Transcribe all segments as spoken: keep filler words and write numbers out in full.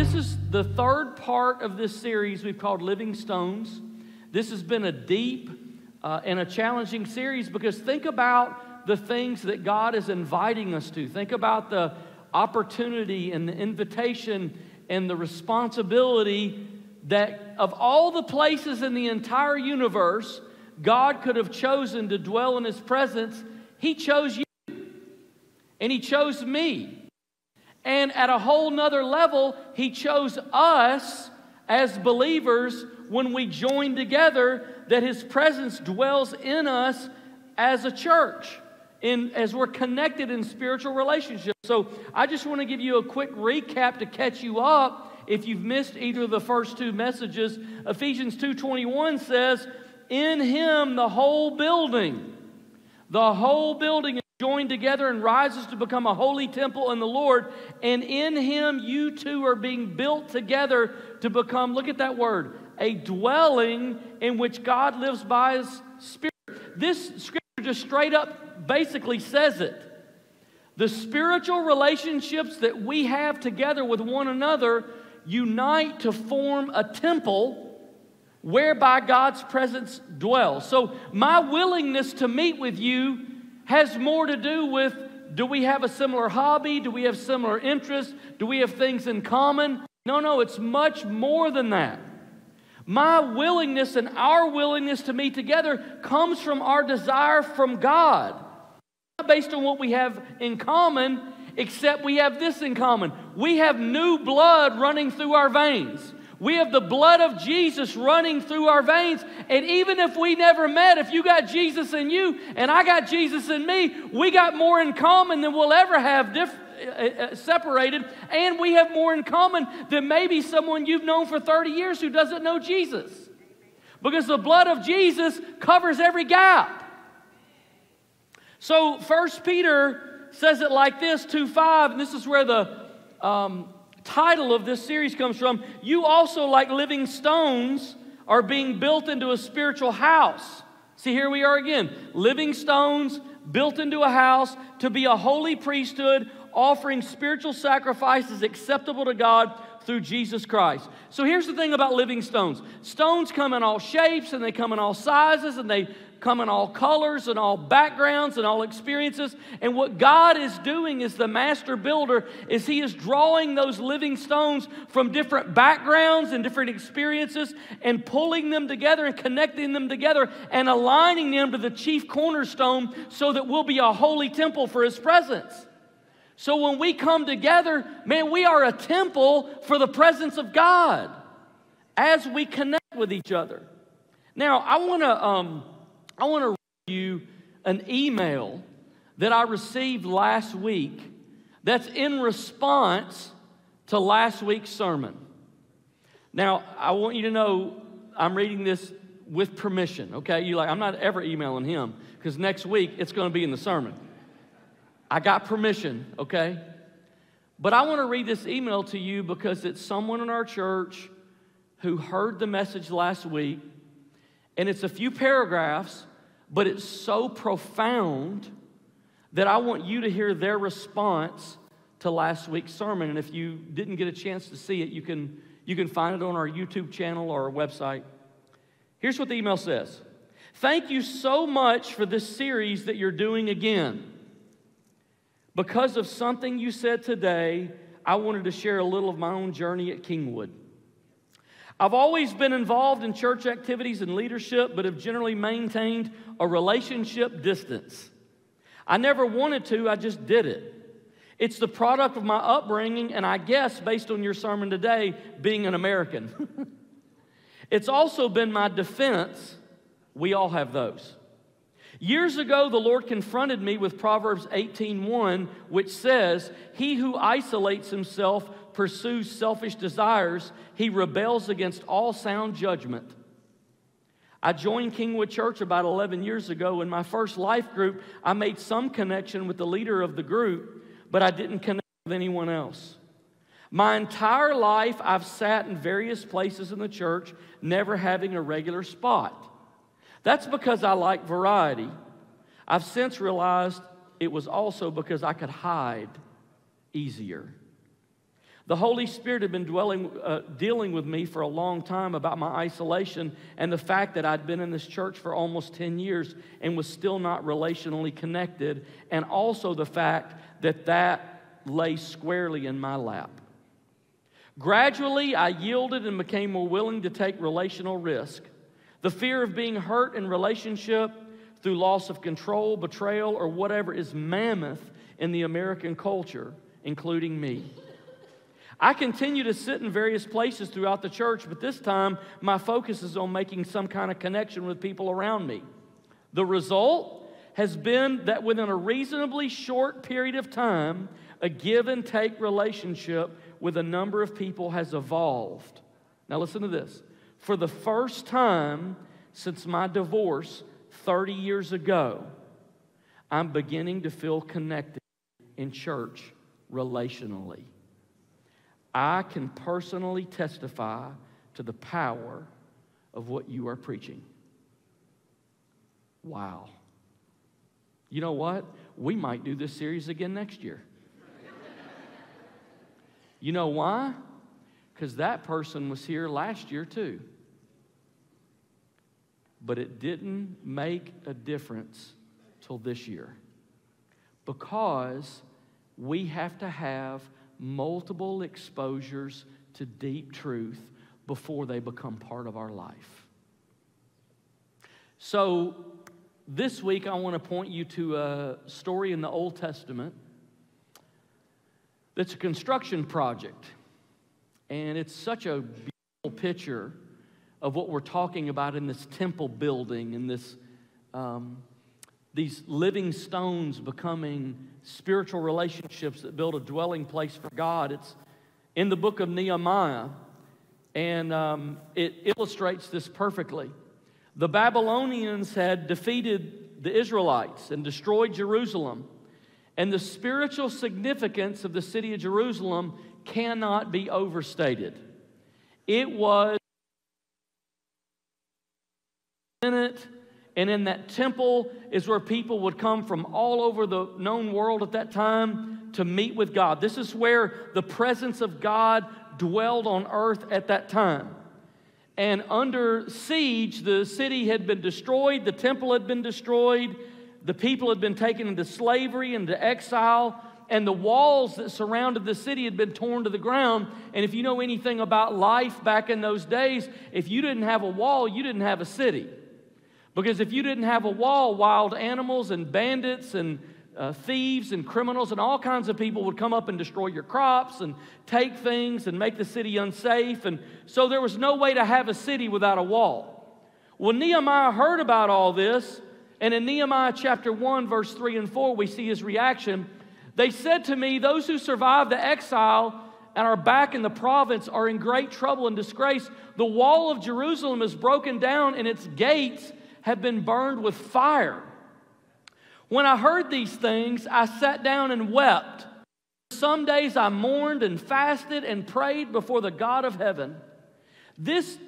this is the third part of this series we've called Living Stones. This has been a deep uh, and a challenging series because think about the things that God is inviting us to. Think about the opportunity and the invitation and the responsibility that of all the places in the entire universe God could have chosen to dwell in His presence, He chose you. And He chose me. And at a whole nother level, He chose us as believers when we join together, that His presence dwells in us as a church, in, as we're connected in spiritual relationships. So I just want to give you a quick recap to catch you up if you've missed either of the first two messages. Ephesians two twenty-one says, in Him the whole building, the whole building is joined together and rises to become a holy temple in the Lord. And in Him you two are being built together to become, look at that word, a dwelling in which God lives by His Spirit. This scripture just straight up basically says it. The spiritual relationships that we have together with one another unite to form a temple whereby God's presence dwells. So my willingness to meet with you has more to do with, do we have a similar hobby? Do we have similar interests? Do we have things in common? No, no, it's much more than that. My willingness and our willingness to meet together comes from our desire from God. Not based on what we have in common, except we have this in common. We have new blood running through our veins. We have the blood of Jesus running through our veins. And even if we never met, if you got Jesus in you and I got Jesus in me, we got more in common than we'll ever have diff- uh, separated. And we have more in common than maybe someone you've known for thirty years who doesn't know Jesus. Because the blood of Jesus covers every gap. So First Peter says it like this, two five, and this is where the um, title of this series comes from. You also, like living stones, are being built into a spiritual house. See, here we are again. Living stones built into a house to be a holy priesthood, offering spiritual sacrifices acceptable to God through Jesus Christ. So here's the thing about living stones. Stones come in all shapes and they come in all sizes and they come in all colors and all backgrounds and all experiences. And what God is doing as the master builder is He is drawing those living stones from different backgrounds and different experiences and pulling them together and connecting them together and aligning them to the chief cornerstone so that we'll be a holy temple for His presence. So when we come together, man, we are a temple for the presence of God as we connect with each other. Now, I want to um, I want to read you an email that I received last week that's in response to last week's sermon. Now, I want you to know I'm reading this with permission, okay? You're like, I'm not ever emailing him because next week it's going to be in the sermon. I got permission, okay? But I want to read this email to you because it's someone in our church who heard the message last week, and it's a few paragraphs, but it's so profound that I want you to hear their response to last week's sermon. And if you didn't get a chance to see it, you can, you can find it on our YouTube channel or our website. Here's what the email says. Thank you so much for this series that you're doing again. Because of something you said today, I wanted to share a little of my own journey at Kingwood. I've always been involved in church activities and leadership, but have generally maintained a relationship distance. I never wanted to, I just did it. It's the product of my upbringing, and I guess, based on your sermon today, being an American. It's also been my defense. We all have those. Years ago, the Lord confronted me with Proverbs eighteen one, which says, he who isolates himself pursues selfish desires. He rebels against all sound judgment. I joined Kingwood Church about eleven years ago. In my first life group, I made some connection with the leader of the group, but I didn't connect with anyone else. My entire life, I've sat in various places in the church, never having a regular spot. That's because I like variety. I've since realized it was also because I could hide easier. The Holy Spirit had been dwelling, uh, dealing with me for a long time about my isolation and the fact that I'd been in this church for almost ten years and was still not relationally connected, and also the fact that that lay squarely in my lap. Gradually, I yielded and became more willing to take relational risk. The fear of being hurt in relationship through loss of control, betrayal, or whatever is mammoth in the American culture, including me. I continue to sit in various places throughout the church, but this time my focus is on making some kind of connection with people around me. The result has been that within a reasonably short period of time, a give and take relationship with a number of people has evolved. Now listen to this. For the first time since my divorce thirty years ago, I'm beginning to feel connected in church relationally. I can personally testify to the power of what you are preaching. Wow. You know what? We might do this series again next year. You know why? Because that person was here last year too. But it didn't make a difference till this year. Because we have to have multiple exposures to deep truth before they become part of our life. So this week I want to point you to a story in the Old Testament that's a construction project. And it's such a beautiful picture of what we're talking about in this temple building and this um, these living stones becoming spiritual relationships that build a dwelling place for God. It's in the book of Nehemiah, and um, it illustrates this perfectly. The Babylonians had defeated the Israelites and destroyed Jerusalem, and the spiritual significance of the city of Jerusalem cannot be overstated. It was in it, and in that temple is where people would come from all over the known world at that time to meet with God. This is where the presence of God dwelled on earth at that time. And under siege, the city had been destroyed, the temple had been destroyed, the people had been taken into slavery, into exile, and the walls that surrounded the city had been torn to the ground. And if you know anything about life back in those days, if you didn't have a wall, you didn't have a city. Because if you didn't have a wall, wild animals and bandits and uh, thieves and criminals and all kinds of people would come up and destroy your crops and take things and make the city unsafe. And so there was no way to have a city without a wall. Well, Nehemiah heard about all this, and in Nehemiah chapter one, verse three and four, we see his reaction. They said to me, those who survived the exile and are back in the province are in great trouble and disgrace. The wall of Jerusalem is broken down, and its gates have been burned with fire. When I heard these things, I sat down and wept. Some days I mourned and fasted and prayed before the God of heaven. This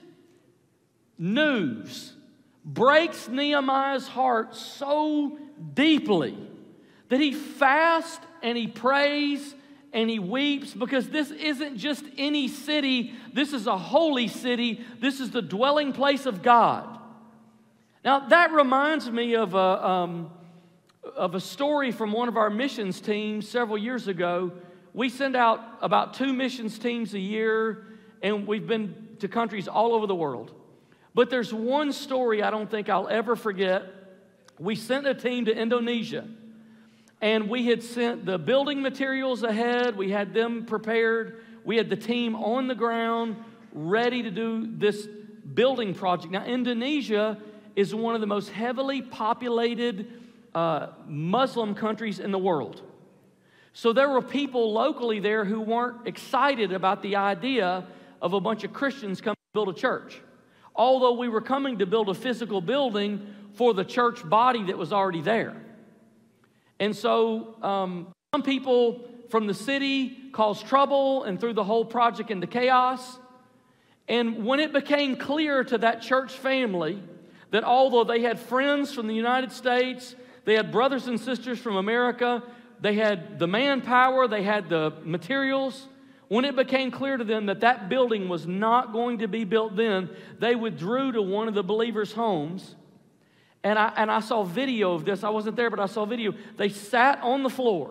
news breaks Nehemiah's heart so deeply that he fasts and he prays and he weeps, because this isn't just any city. This is a holy city. This is the dwelling place of God. Now, that reminds me of a, um, of a story from one of our missions teams several years ago. We send out about two missions teams a year, and we've been to countries all over the world. But there's one story I don't think I'll ever forget. We sent a team to Indonesia, and we had sent the building materials ahead. We had them prepared. We had the team on the ground ready to do this building project. Now, Indonesia is one of the most heavily populated uh, Muslim countries in the world. So there were people locally there who weren't excited about the idea of a bunch of Christians coming to build a church. Although we were coming to build a physical building for the church body that was already there. And so um, some people from the city caused trouble and threw the whole project into chaos. And when it became clear to that church family that although they had friends from the United States, they had brothers and sisters from America, they had the manpower, they had the materials, When it became clear to them that that building was not going to be built then, they withdrew to one of the believers' homes. And I, and I saw video of this. I wasn't there, but I saw video. They sat on the floor.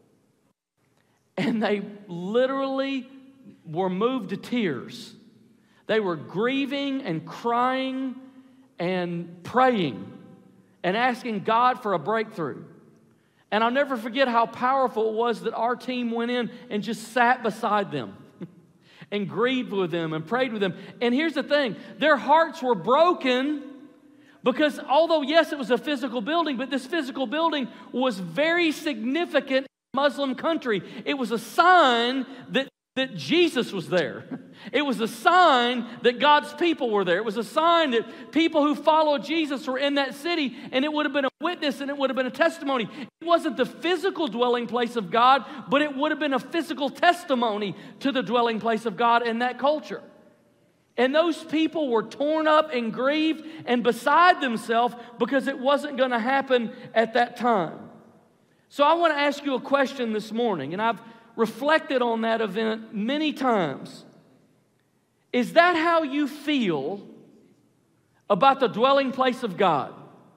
And they literally were moved to tears. They were grieving and crying and praying and asking God for a breakthrough. And I'll never forget how powerful it was that our team went in and just sat beside them and grieved with them and prayed with them. And here's the thing, their hearts were broken because although, yes, it was a physical building, but this physical building was very significant in a Muslim country. It was a sign that that Jesus was there. It was a sign that God's people were there. It was a sign that people who followed Jesus were in that city, and it would have been a witness and it would have been a testimony. It wasn't the physical dwelling place of God, but it would have been a physical testimony to the dwelling place of God in that culture. And those people were torn up and grieved and beside themselves because it wasn't going to happen at that time. So I want to ask you a question this morning, and I've reflected on that event many times. Is that how you feel about the dwelling place of God?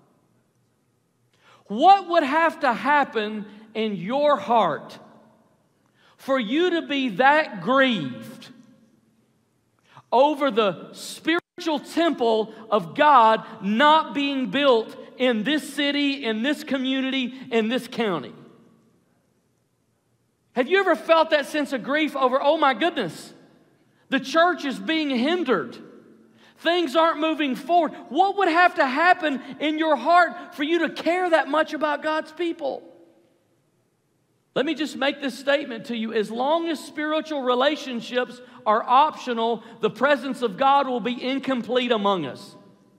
What would have to happen in your heart for you to be that grieved over the spiritual temple of God not being built in this city, in this community, in this county? Have you ever felt that sense of grief over, oh my goodness, the church is being hindered. Things aren't moving forward. What would have to happen in your heart for you to care that much about God's people? Let me just make this statement to you. As long as spiritual relationships are optional, the presence of God will be incomplete among us.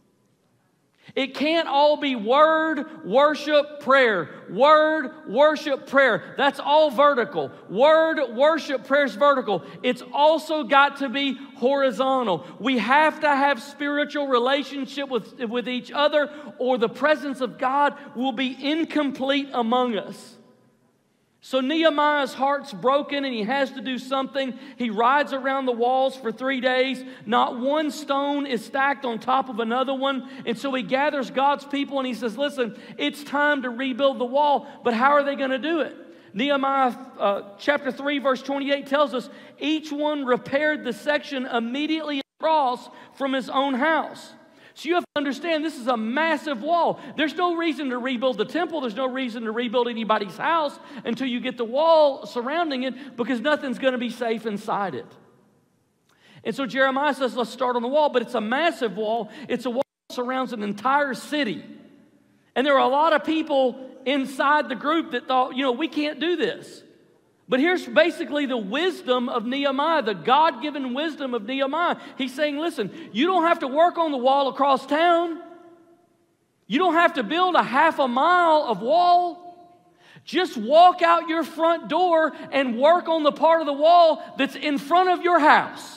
It can't all be word, worship, prayer. Word, worship, prayer. That's all vertical. Word, worship, prayer is vertical. It's also got to be horizontal. We have to have spiritual relationship with, with each other, or the presence of God will be incomplete among us. So Nehemiah's heart's broken and he has to do something. He rides around the walls for three days. Not one stone is stacked on top of another one. And so he gathers God's people and he says, listen, it's time to rebuild the wall. But how are they going to do it? Nehemiah uh, chapter three verse twenty-eight tells us, each one repaired the section immediately across from his own house. So you have to understand, this is a massive wall. There's no reason to rebuild the temple. There's no reason to rebuild anybody's house until you get the wall surrounding it, because nothing's going to be safe inside it. And so Jeremiah says, let's start on the wall, but it's a massive wall. It's a wall that surrounds an entire city. And there were a lot of people inside the group that thought, you know, we can't do this. But here's basically the wisdom of Nehemiah, the God-given wisdom of Nehemiah. He's saying, listen, you don't have to work on the wall across town. You don't have to build a half a mile of wall. Just walk out your front door and work on the part of the wall that's in front of your house.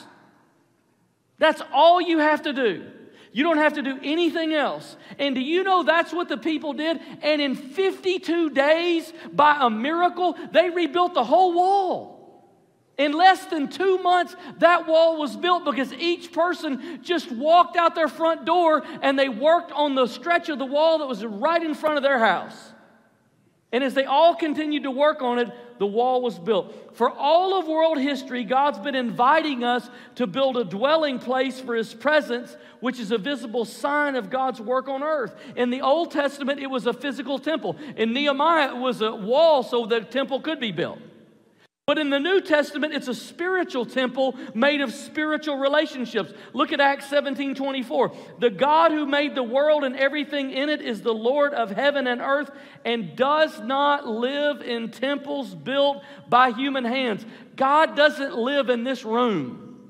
That's all you have to do. You don't have to do anything else. And do you know that's what the people did? And in fifty-two days, by a miracle, they rebuilt the whole wall. In less than two months, that wall was built because each person just walked out their front door and they worked on the stretch of the wall that was right in front of their house. And as they all continued to work on it, the wall was built. For all of world history, God's been inviting us to build a dwelling place for His presence, which is a visible sign of God's work on earth. In the Old Testament, it was a physical temple. In Nehemiah, it was a wall so the temple could be built. But in the New Testament, it's a spiritual temple made of spiritual relationships. Look at Acts seventeen twenty-four. The God who made the world and everything in it is the Lord of heaven and earth, and does not live in temples built by human hands. God doesn't live in this room.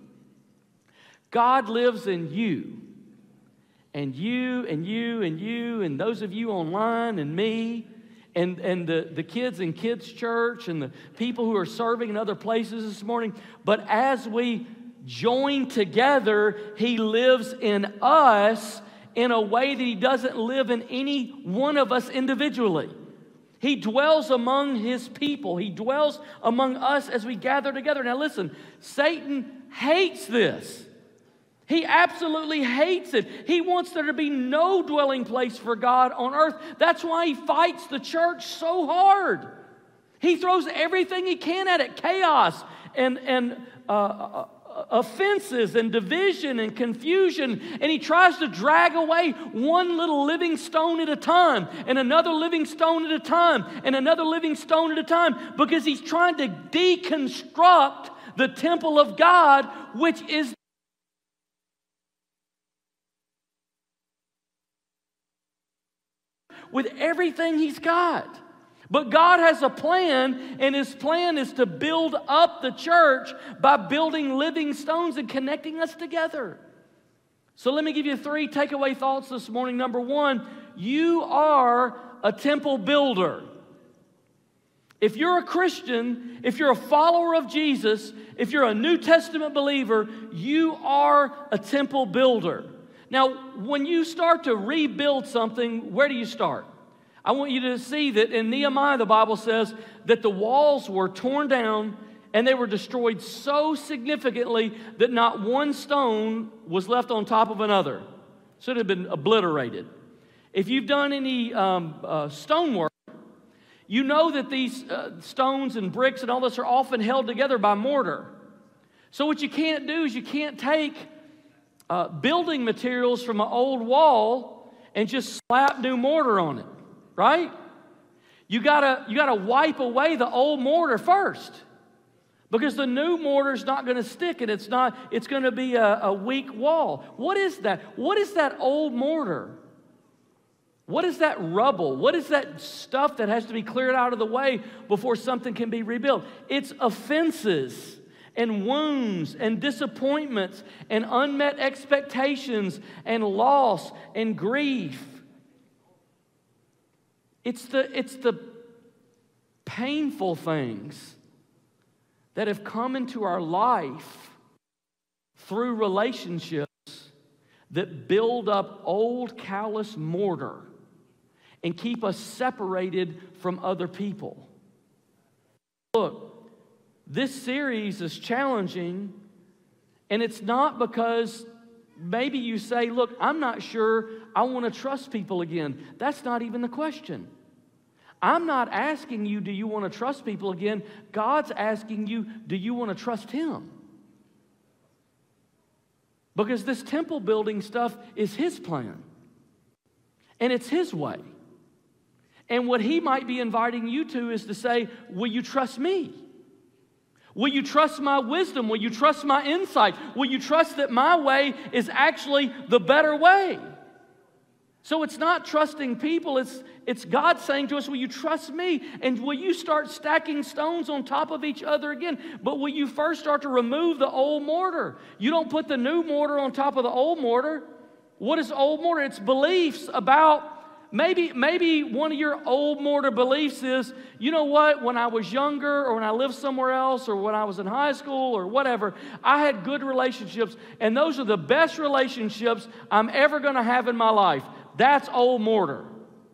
God lives in you. And you and you and you and those of you online and me. And, and the, the kids in kids' church and the people who are serving in other places this morning. But as we join together, He lives in us in a way that He doesn't live in any one of us individually. He dwells among His people. He dwells among us as we gather together. Now listen, Satan hates this. He absolutely hates it. He wants there to be no dwelling place for God on earth. That's why he fights the church so hard. He throws everything he can at it, chaos and, and uh, offenses and division and confusion, and he tries to drag away one little living stone at a time, and another living stone at a time, and another living stone at a time, because he's trying to deconstruct the temple of God, which is with everything he's got. But God has a plan, and his plan is to build up the church by building living stones and connecting us together. So let me give you three takeaway thoughts this morning. Number one, you are a temple builder. If you're a Christian, if you're a follower of Jesus, if you're a New Testament believer, you are a temple builder. Now, when you start to rebuild something, where do you start? I want you to see that in Nehemiah, the Bible says that the walls were torn down and they were destroyed so significantly that not one stone was left on top of another. So it had been obliterated. If you've done any um, uh, stonework, you know that these uh, stones and bricks and all this are often held together by mortar. So what you can't do is you can't take uh, building materials from an old wall and just slap new mortar on it, right? You gotta, you gotta wipe away the old mortar first, because the new mortar is not going to stick, and it's not. It's going to be a, a weak wall. What is that? What is that old mortar? What is that rubble? What is that stuff that has to be cleared out of the way before something can be rebuilt? It's offenses and wounds and disappointments and unmet expectations and loss and grief. It's the, it's the painful things that have come into our life through relationships that build up old callous mortar and keep us separated from other people. Look, this series is challenging, and it's not because maybe you say, look, I'm not sure I want to trust people again. That's not even the question. I'm not asking you, do you want to trust people again? God's asking you, do you want to trust Him? Because this temple building stuff is His plan. And it's His way. And what He might be inviting you to is to say, will you trust me? Will you trust my wisdom? Will you trust my insight? Will you trust that my way is actually the better way? So it's not trusting people, it's, it's God saying to us, will you trust me? And will you start stacking stones on top of each other again? But will you first start to remove the old mortar? You don't put the new mortar on top of the old mortar. What is old mortar? It's beliefs about, maybe, maybe one of your old mortar beliefs is, you know what, when I was younger or when I lived somewhere else or when I was in high school or whatever, I had good relationships, and those are the best relationships I'm ever going to have in my life. That's old mortar.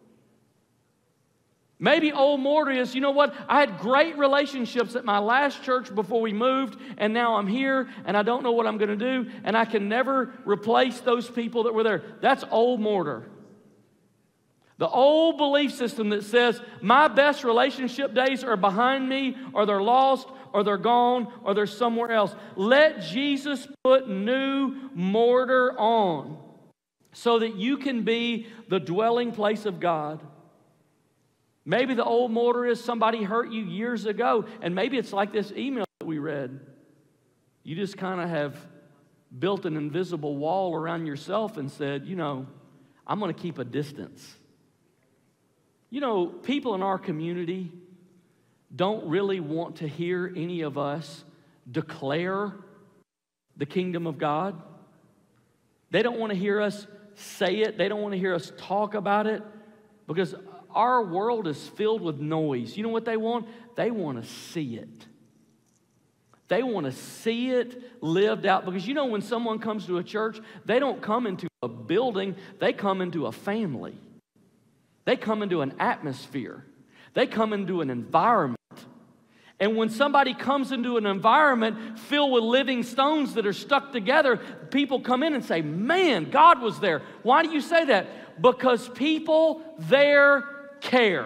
Maybe old mortar is, you know what, I had great relationships at my last church before we moved, and now I'm here, and I don't know what I'm going to do, and I can never replace those people that were there. That's old mortar. The old belief system that says my best relationship days are behind me, or they're lost, or they're gone, or they're somewhere else. Let Jesus put new mortar on, so that you can be the dwelling place of God. Maybe the old mortar is somebody hurt you years ago, and maybe it's like this email that we read. You just kind of have built an invisible wall around yourself and said, you know, I'm going to keep a distance. You know, people in our community don't really want to hear any of us declare the kingdom of God. They don't want to hear us say it. They don't want to hear us talk about it, because our world is filled with noise. You know what they want? They want to see it. They want to see it lived out, because you know when someone comes to a church, they don't come into a building, they come into a family. They come into an atmosphere. They come into an environment. And when somebody comes into an environment filled with living stones that are stuck together, people come in and say, man, God was there. Why do you say that? Because people there care.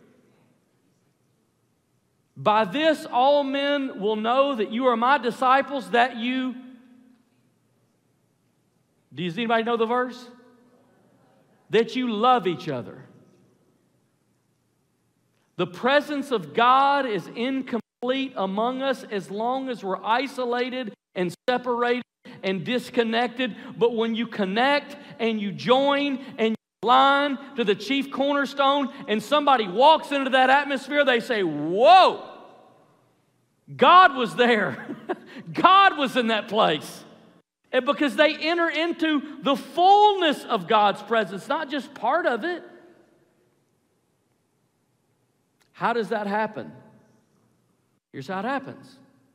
By this all men will know that you are my disciples, that you... Does anybody know the verse? That you love each other. The presence of God is incomplete among us as long as we're isolated and separated and disconnected. But when you connect and you join and you align to the chief cornerstone and somebody walks into that atmosphere, they say, whoa, God was there. God was in that place. And because they enter into the fullness of God's presence, not just part of it. How does that happen? Here's how it happens.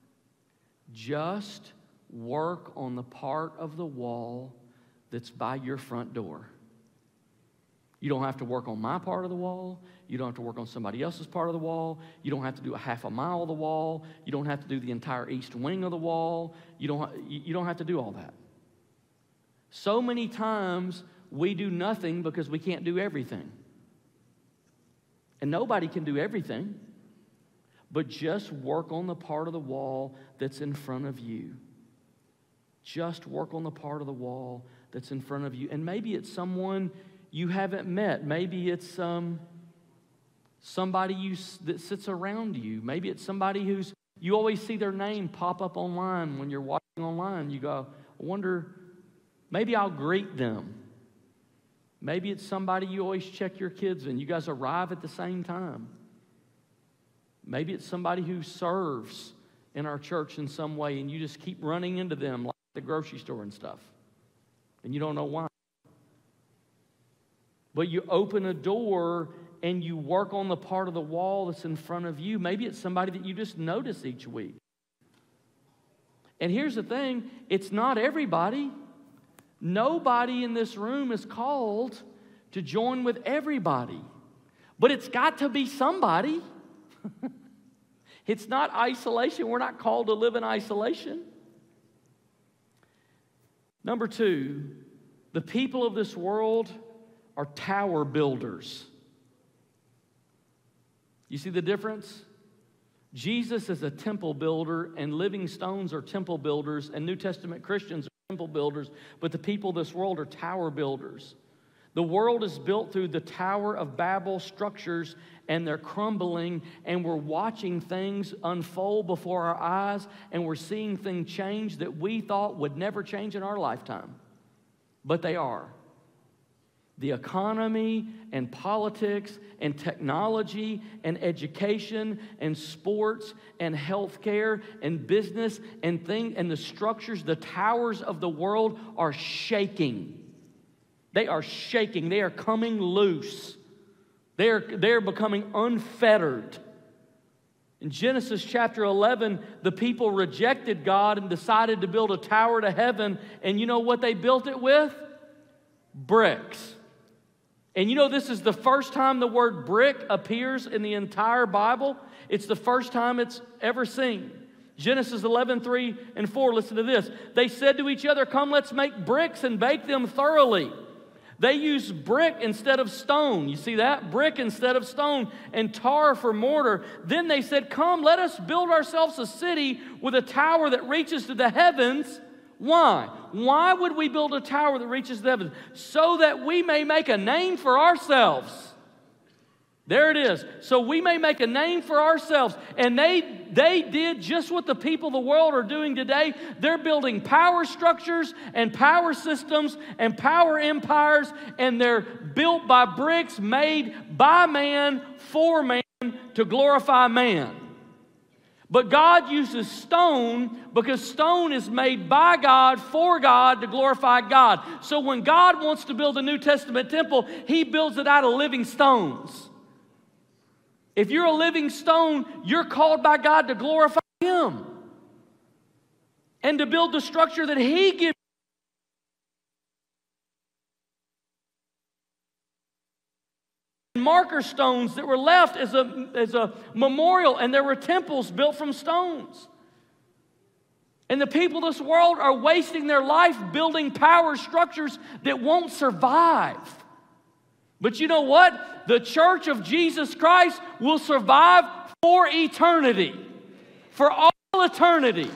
Just work on the part of the wall that's by your front door. You don't have to work on my part of the wall. You don't have to work on somebody else's part of the wall. You don't have to do a half a mile of the wall. You don't have to do the entire east wing of the wall. You don't, you don't have to do all that. So many times we do nothing because we can't do everything. And nobody can do everything, but just work on the part of the wall that's in front of you. Just work on the part of the wall that's in front of you. And maybe it's someone you haven't met. Maybe it's um, somebody you, that sits around you. Maybe it's somebody who's, you always see their name pop up online when you're watching online. You go, I wonder, maybe I'll greet them. Maybe it's somebody you always check your kids in. You guys arrive at the same time. Maybe it's somebody who serves in our church in some way, and you just keep running into them like at the grocery store and stuff, and you don't know why. But you open a door and you work on the part of the wall that's in front of you. Maybe it's somebody that you just notice each week. And here's the thing, it's not everybody. Nobody in this room is called to join with everybody. But it's got to be somebody. It's not isolation. We're not called to live in isolation. Number two, the people of this world are tower builders. You see the difference? Jesus is a temple builder, and living stones are temple builders, and New Testament Christians are temple builders, but the people of this world are tower builders. The world is built through the Tower of Babel structures, and they're crumbling, and we're watching things unfold before our eyes, and we're seeing things change that we thought would never change in our lifetime. But they are. The economy and politics and technology and education and sports and healthcare and business and thing and the structures, the towers of the world are shaking. They are shaking. They are coming loose. They are, they are becoming unfettered. In Genesis chapter eleven, the people rejected God and decided to build a tower to heaven. And you know what they built it with? Bricks. And you know, this is the first time the word brick appears in the entire Bible. It's the first time it's ever seen. Genesis eleven, three and four, listen to this. They said to each other, come, let's make bricks and bake them thoroughly. They used brick instead of stone. You see that? Brick instead of stone, and tar for mortar. Then they said, come, let us build ourselves a city with a tower that reaches to the heavens. Why? Why would we build a tower that reaches the heavens? So that we may make a name for ourselves. There it is. So we may make a name for ourselves. And they, they did just what the people of the world are doing today. They're building power structures and power systems and power empires, and they're built by bricks made by man for man to glorify man. But God uses stone because stone is made by God for God to glorify God. So when God wants to build a New Testament temple, He builds it out of living stones. If you're a living stone, you're called by God to glorify Him and to build the structure that He gives. marker stones that were left as a, as a memorial, and there were temples built from stones. And the people of this world are wasting their life building power structures that won't survive. But you know what? The church of Jesus Christ will survive for eternity. For all eternity.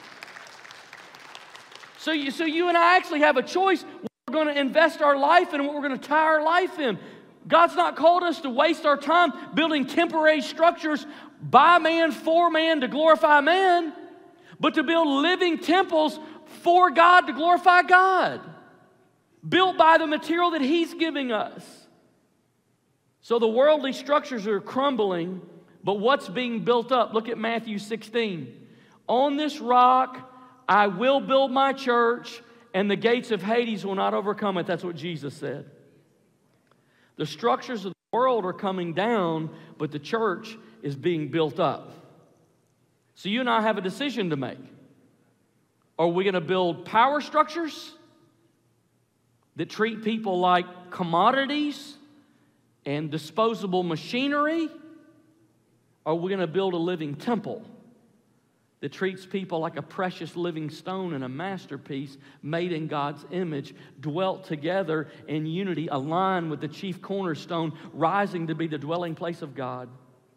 So you, so you and I actually have a choice what we're going to invest our life in and what we're going to tie our life in. God's not called us to waste our time building temporary structures by man, for man, to glorify man, but to build living temples for God, to glorify God, built by the material that He's giving us. So the worldly structures are crumbling, but what's being built up? Look at Matthew sixteen. On this rock I will build my church, and the gates of Hades will not overcome it. That's what Jesus said. The structures of the world are coming down, but the church is being built up. So you and I have a decision to make. Are we going to build power structures that treat people like commodities and disposable machinery? Or are we going to build a living temple that treats people like a precious living stone and a masterpiece made in God's image, dwelt together in unity, aligned with the chief cornerstone, rising to be the dwelling place of God?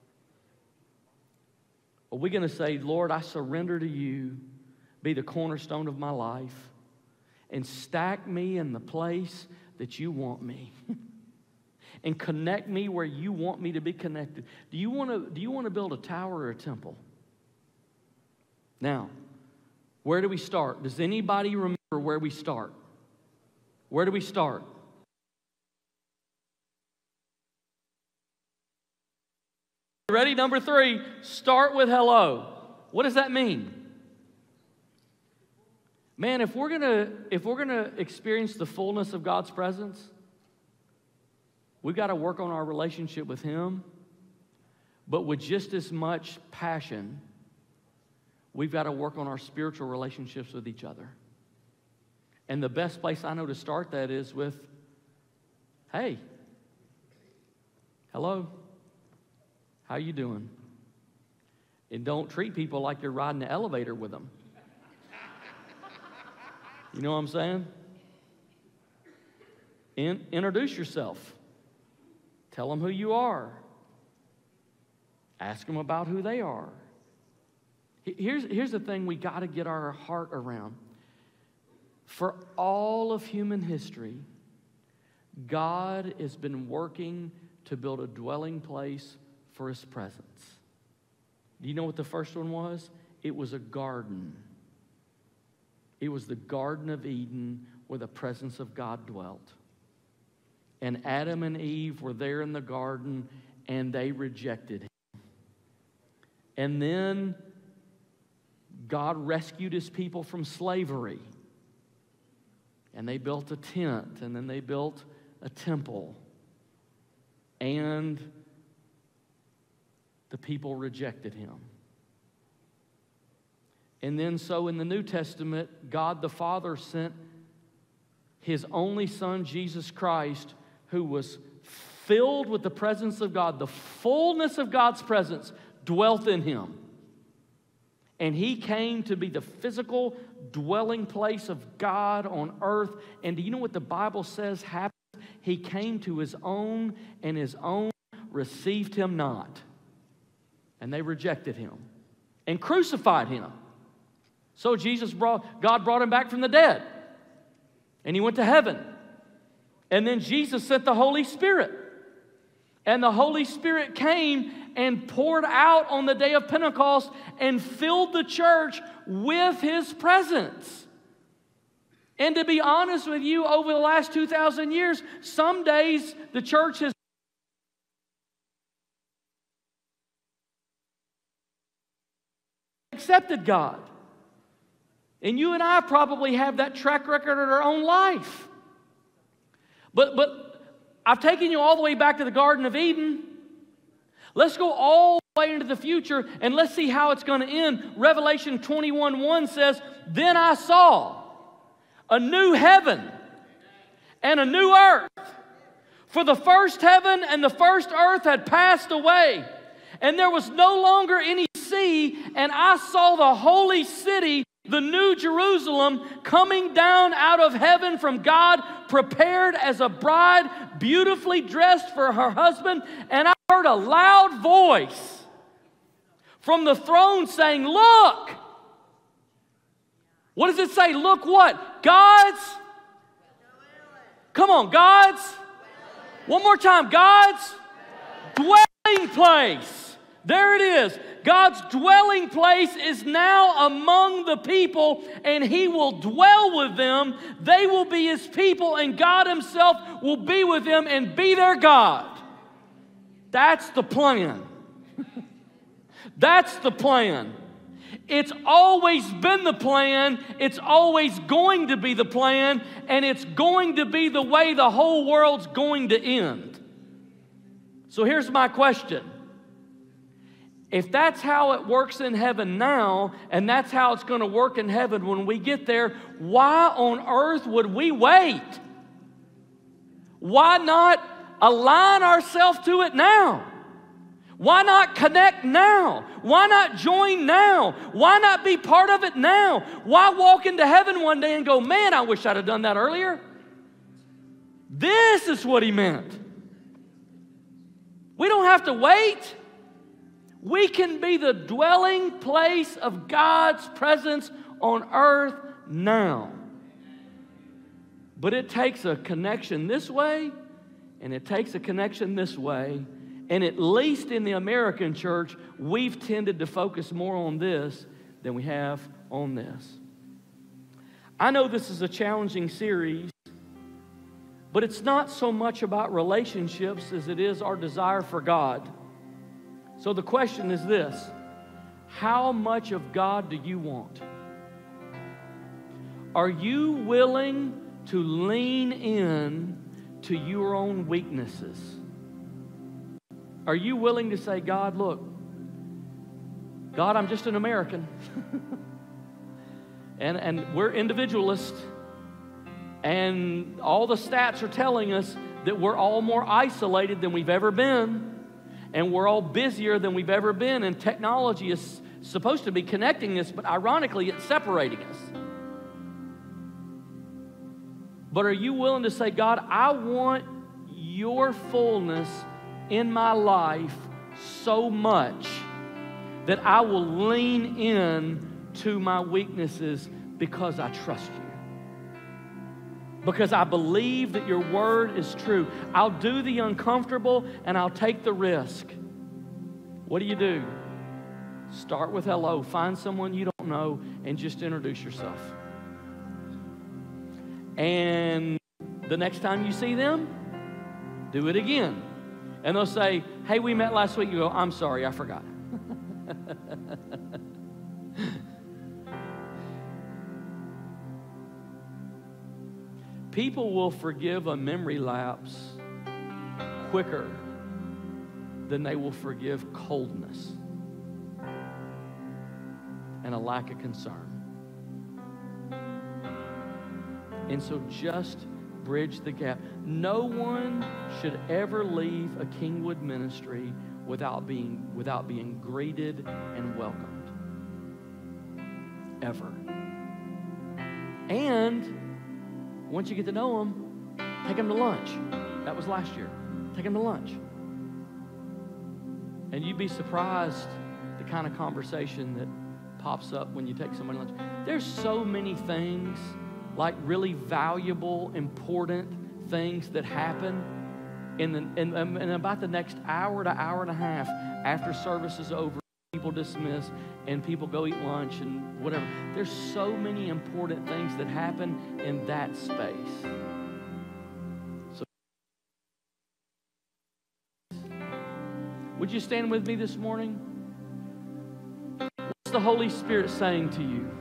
Are we going to say, Lord, I surrender to you, be the cornerstone of my life, and stack me in the place that you want me, and connect me where you want me to be connected? Do you want to, do you want to build a tower or a temple? Now, where do we start? Does anybody remember where we start? Where do we start? Ready? Number three, start with hello. What does that mean? Man, if we're gonna if we're gonna experience the fullness of God's presence, we've got to work on our relationship with Him, but with just as much passion, we've got to work on our spiritual relationships with each other. And the best place I know to start that is with, hey, hello, how you doing? And don't treat people like you're riding the elevator with them. You know what I'm saying? In, introduce yourself. Tell them who you are. Ask them about who they are. Here's, here's the thing we got to get our heart around. For all of human history, God has been working to build a dwelling place for His presence. Do you know what the first one was? It was a garden. It was the Garden of Eden where the presence of God dwelt. And Adam and Eve were there in the garden, and they rejected Him. And then God rescued His people from slavery. And they built a tent, and then they built a temple. And the people rejected Him. And then so in the New Testament, God the Father sent His only Son, Jesus Christ, who was filled with the presence of God. The fullness of God's presence dwelt in Him. And He came to be the physical dwelling place of God on earth. And do you know what the Bible says happened? He came to His own, and His own received Him not. And they rejected Him and crucified Him. So Jesus brought, God brought Him back from the dead. And He went to heaven. And then Jesus sent the Holy Spirit. And the Holy Spirit came and poured out on the day of Pentecost and filled the church with His presence. And to be honest with you, over the last two thousand years, some days the church has accepted God. And you and I probably have that track record in our own life. But, but I've taken you all the way back to the Garden of Eden. Let's go all the way into the future, and let's see how it's going to end. Revelation twenty-one one says, "Then I saw a new heaven and a new earth. For the first heaven and the first earth had passed away, and there was no longer any sea, and I saw the holy city, the new Jerusalem, coming down out of heaven from God, prepared as a bride, beautifully dressed for her husband. And I heard a loud voice from the throne saying, look. What does it say? Look what? God's. Come on, God's. One more time, God's dwelling place. There it is. God's dwelling place is now among the people, and He will dwell with them. They will be His people, and God Himself will be with them and be their God. That's the plan. That's the plan. It's always been the plan. It's always going to be the plan, and it's going to be the way the whole world's going to end. So here's my question. If that's how it works in heaven now, and that's how it's going to work in heaven when we get there, why on earth would we wait? Why not align ourselves to it now? Why not connect now? Why not join now? Why not be part of it now? Why walk into heaven one day and go, man, I wish I'd have done that earlier? This is what He meant. We don't have to wait. We can be the dwelling place of God's presence on earth now. But it takes a connection this way, and it takes a connection this way. And at least in the American church, we've tended to focus more on this than we have on this. I know this is a challenging series, but it's not so much about relationships as it is our desire for God. So the question is this: how much of God do you want? Are you willing to lean in to your own weaknesses? Are you willing to say, God, look, God, I'm just an American. and, and we're individualists. And all the stats are telling us that we're all more isolated than we've ever been. And we're all busier than we've ever been. And technology is supposed to be connecting us, but ironically, it's separating us. But are you willing to say, God, I want your fullness in my life so much that I will lean in to my weaknesses because I trust you? Because I believe that your word is true. I'll do the uncomfortable and I'll take the risk. What do you do? Start with hello. Find someone you don't know and just introduce yourself. And the next time you see them, do it again. And they'll say, hey, we met last week. You go, I'm sorry, I forgot. People will forgive a memory lapse quicker than they will forgive coldness and a lack of concern. And so just bridge the gap. No one should ever leave a Kingwood ministry without being, without being greeted and welcomed. Ever. And once you get to know them, take them to lunch. That was last year. Take them to lunch. And you'd be surprised the kind of conversation that pops up when you take somebody to lunch. There's so many things, like really valuable, important things that happen in, the, in, in about the next hour to hour and a half after service is over. People dismiss and people go eat lunch and whatever. There's so many important things that happen in that space. So, would you stand with me this morning? What's the Holy Spirit saying to you?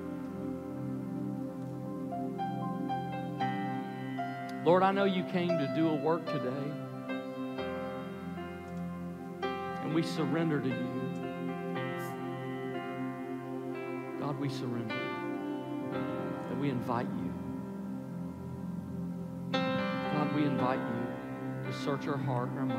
Lord, I know you came to do a work today, and we surrender to you. God, we surrender, and we invite you. God, we invite you to search our heart and our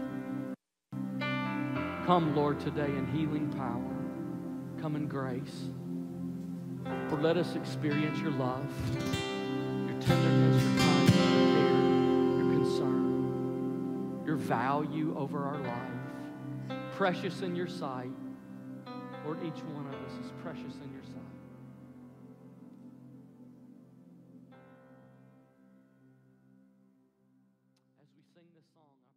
mind. Come, Lord, today in healing power. Come in grace. Lord, let us experience your love, your tenderness, your kindness, your care, your concern, your value over our life. Precious in your sight. Lord, each one of us is precious in your sight. As we sing this song,